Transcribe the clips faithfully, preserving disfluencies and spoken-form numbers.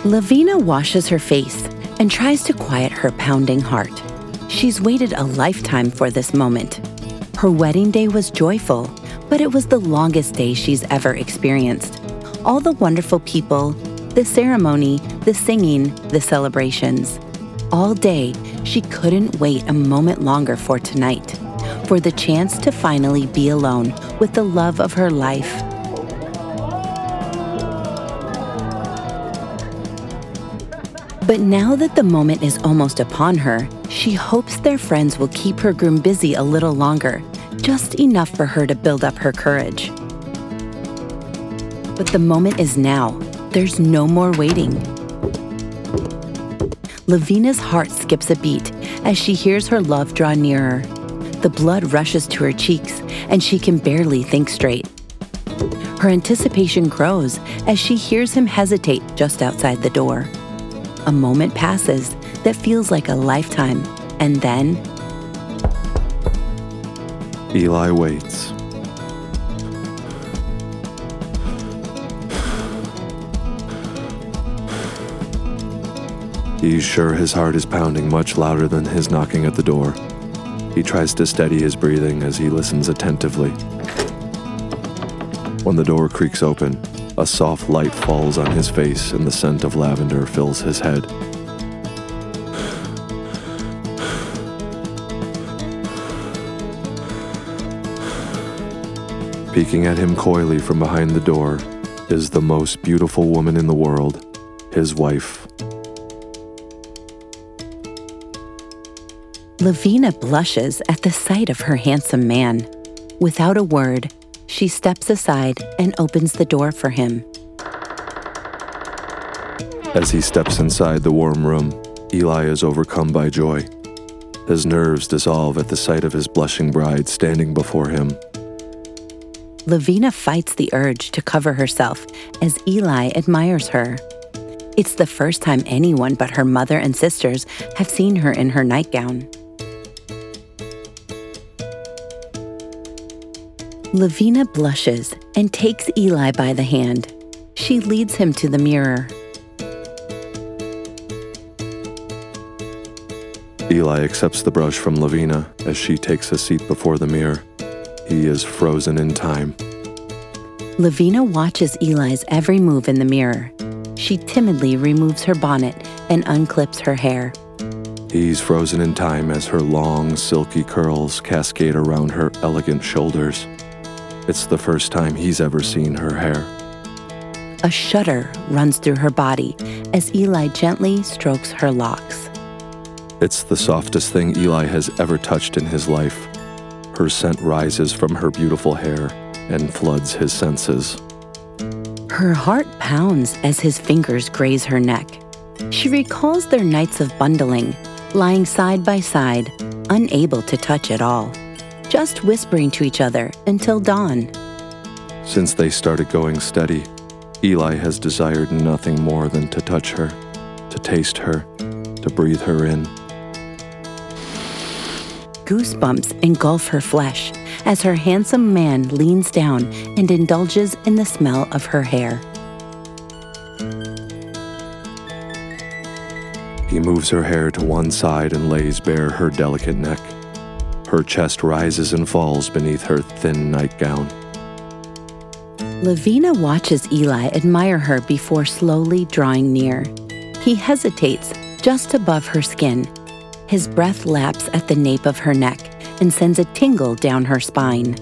Lavina washes her face and tries to quiet her pounding heart. She's waited a lifetime for this moment. Her wedding day was joyful, but it was the longest day she's ever experienced. All the wonderful people, the ceremony, the singing, the celebrations. All day, she couldn't wait a moment longer for tonight, for the chance to finally be alone with the love of her life. But now that the moment is almost upon her, she hopes their friends will keep her groom busy a little longer, just enough for her to build up her courage. But the moment is now. There's no more waiting. Lavina's heart skips a beat as she hears her love draw nearer. The blood rushes to her cheeks, and she can barely think straight. Her anticipation grows as she hears him hesitate just outside the door. A moment passes that feels like a lifetime, and then Eli waits. He's sure his heart is pounding much louder than his knocking at the door. He tries to steady his breathing as he listens attentively. When the door creaks open, a soft light falls on his face and the scent of lavender fills his head. Peeking at him coyly from behind the door is the most beautiful woman in the world, his wife. Lavina blushes at the sight of her handsome man. Without a word, she steps aside and opens the door for him. As he steps inside the warm room, Eli is overcome by joy. His nerves dissolve at the sight of his blushing bride standing before him. Lavina fights the urge to cover herself as Eli admires her. It's the first time anyone but her mother and sisters have seen her in her nightgown. Lavina blushes and takes Eli by the hand. She leads him to the mirror. Eli accepts the brush from Lavina as she takes a seat before the mirror. He is frozen in time. Lavina watches Eli's every move in the mirror. She timidly removes her bonnet and unclips her hair. He's frozen in time as her long, silky curls cascade around her elegant shoulders. It's the first time he's ever seen her hair. A shudder runs through her body as Eli gently strokes her locks. It's the softest thing Eli has ever touched in his life. Her scent rises from her beautiful hair and floods his senses. Her heart pounds as his fingers graze her neck. She recalls their nights of bundling, lying side by side, unable to touch at all, just whispering to each other until dawn. Since they started going steady, Eli has desired nothing more than to touch her, to taste her, to breathe her in. Goosebumps engulf her flesh as her handsome man leans down and indulges in the smell of her hair. He moves her hair to one side and lays bare her delicate neck. Her chest rises and falls beneath her thin nightgown. Lavina watches Eli admire her before slowly drawing near. He hesitates just above her skin. His breath laps at the nape of her neck and sends a tingle down her spine.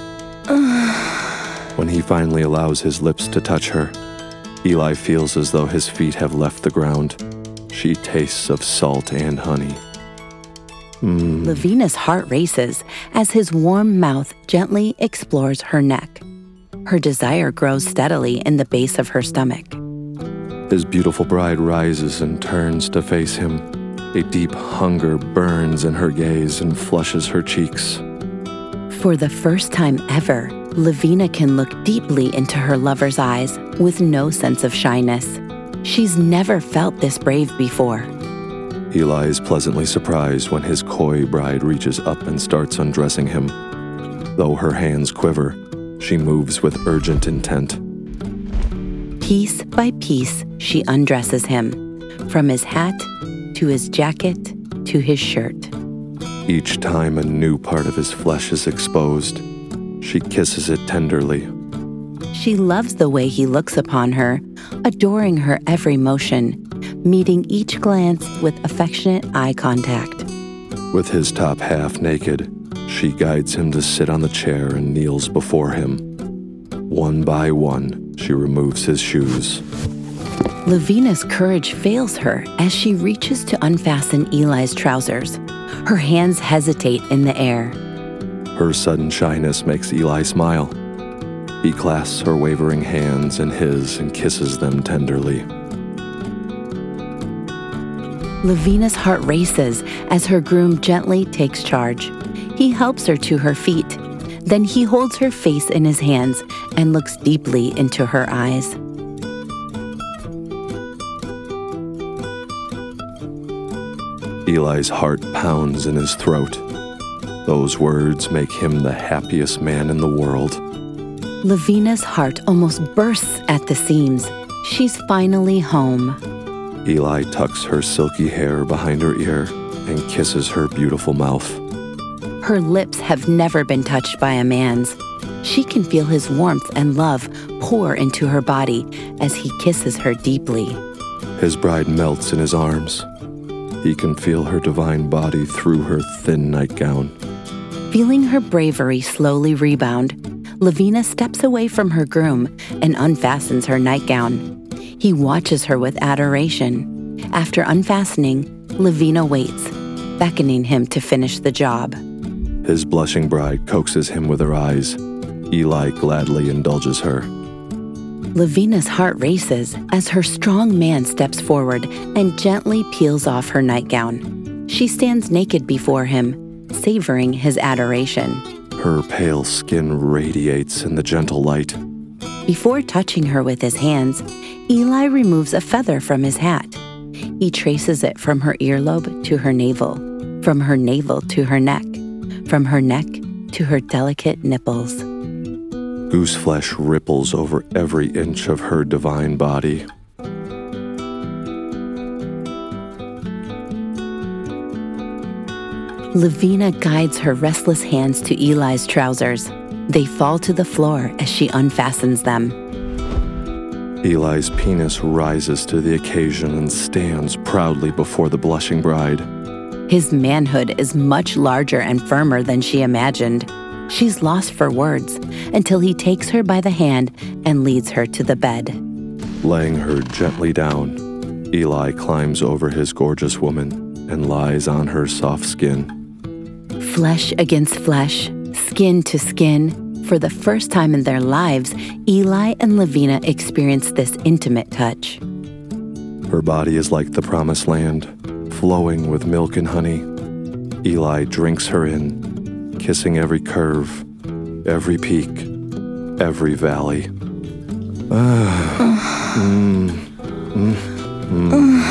When he finally allows his lips to touch her, Eli feels as though his feet have left the ground. She tastes of salt and honey. Mm. Lavina's heart races as his warm mouth gently explores her neck. Her desire grows steadily in the base of her stomach. His beautiful bride rises and turns to face him. A deep hunger burns in her gaze and flushes her cheeks. For the first time ever, Lavina can look deeply into her lover's eyes with no sense of shyness. She's never felt this brave before. Eli is pleasantly surprised when his coy bride reaches up and starts undressing him. Though her hands quiver, she moves with urgent intent. Piece by piece, she undresses him, from his hat to his jacket to his shirt. Each time a new part of his flesh is exposed, she kisses it tenderly. She loves the way he looks upon her, adoring her every motion, meeting each glance with affectionate eye contact. With his top half naked, she guides him to sit on the chair and kneels before him. One by one, she removes his shoes. Lavina's courage fails her as she reaches to unfasten Eli's trousers. Her hands hesitate in the air. Her sudden shyness makes Eli smile. He clasps her wavering hands in his and kisses them tenderly. Lavina's heart races as her groom gently takes charge. He helps her to her feet. Then he holds her face in his hands and looks deeply into her eyes. Eli's heart pounds in his throat. Those words make him the happiest man in the world. Lavina's heart almost bursts at the seams. She's finally home. Eli tucks her silky hair behind her ear and kisses her beautiful mouth. Her lips have never been touched by a man's. She can feel his warmth and love pour into her body as he kisses her deeply. His bride melts in his arms. He can feel her divine body through her thin nightgown. Feeling her bravery slowly rebound, Lavina steps away from her groom and unfastens her nightgown. He watches her with adoration. After unfastening, Lavina waits, beckoning him to finish the job. His blushing bride coaxes him with her eyes. Eli gladly indulges her. Lavina's heart races as her strong man steps forward and gently peels off her nightgown. She stands naked before him, savoring his adoration. Her pale skin radiates in the gentle light. Before touching her with his hands, Eli removes a feather from his hat. He traces it from her earlobe to her navel, from her navel to her neck, from her neck to her delicate nipples. Goose flesh ripples over every inch of her divine body. Lavina guides her restless hands to Eli's trousers. They fall to the floor as she unfastens them. Eli's penis rises to the occasion and stands proudly before the blushing bride. His manhood is much larger and firmer than she imagined. She's lost for words until he takes her by the hand and leads her to the bed. Laying her gently down, Eli climbs over his gorgeous woman and lies on her soft skin. Flesh against flesh, skin to skin, for the first time in their lives, Eli and Lavina experience this intimate touch. Her body is like the promised land, flowing with milk and honey. Eli drinks her in, kissing every curve, every peak, every valley. Ah, mm, mm, mm.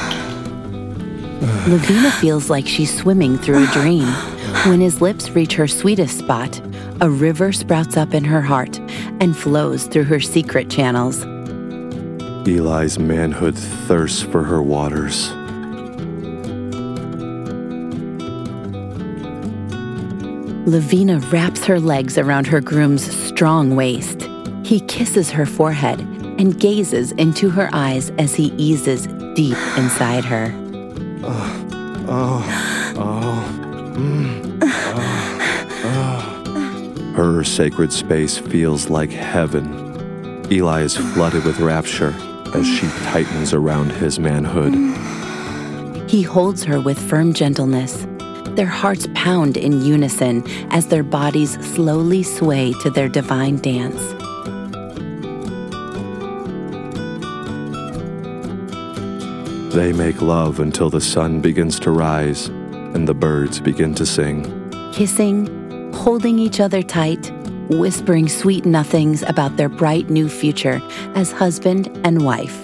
Lavina feels like she's swimming through a dream. When his lips reach her sweetest spot, a river sprouts up in her heart and flows through her secret channels. Eli's manhood thirsts for her waters. Lavina wraps her legs around her groom's strong waist. He kisses her forehead and gazes into her eyes as he eases deep inside her. Oh, oh, oh, mm, oh, oh. Her sacred space feels like heaven. Eli is flooded with rapture as she tightens around his manhood. He holds her with firm gentleness. Their hearts pound in unison as their bodies slowly sway to their divine dance. They make love until the sun begins to rise and the birds begin to sing. Kissing, holding each other tight, whispering sweet nothings about their bright new future as husband and wife.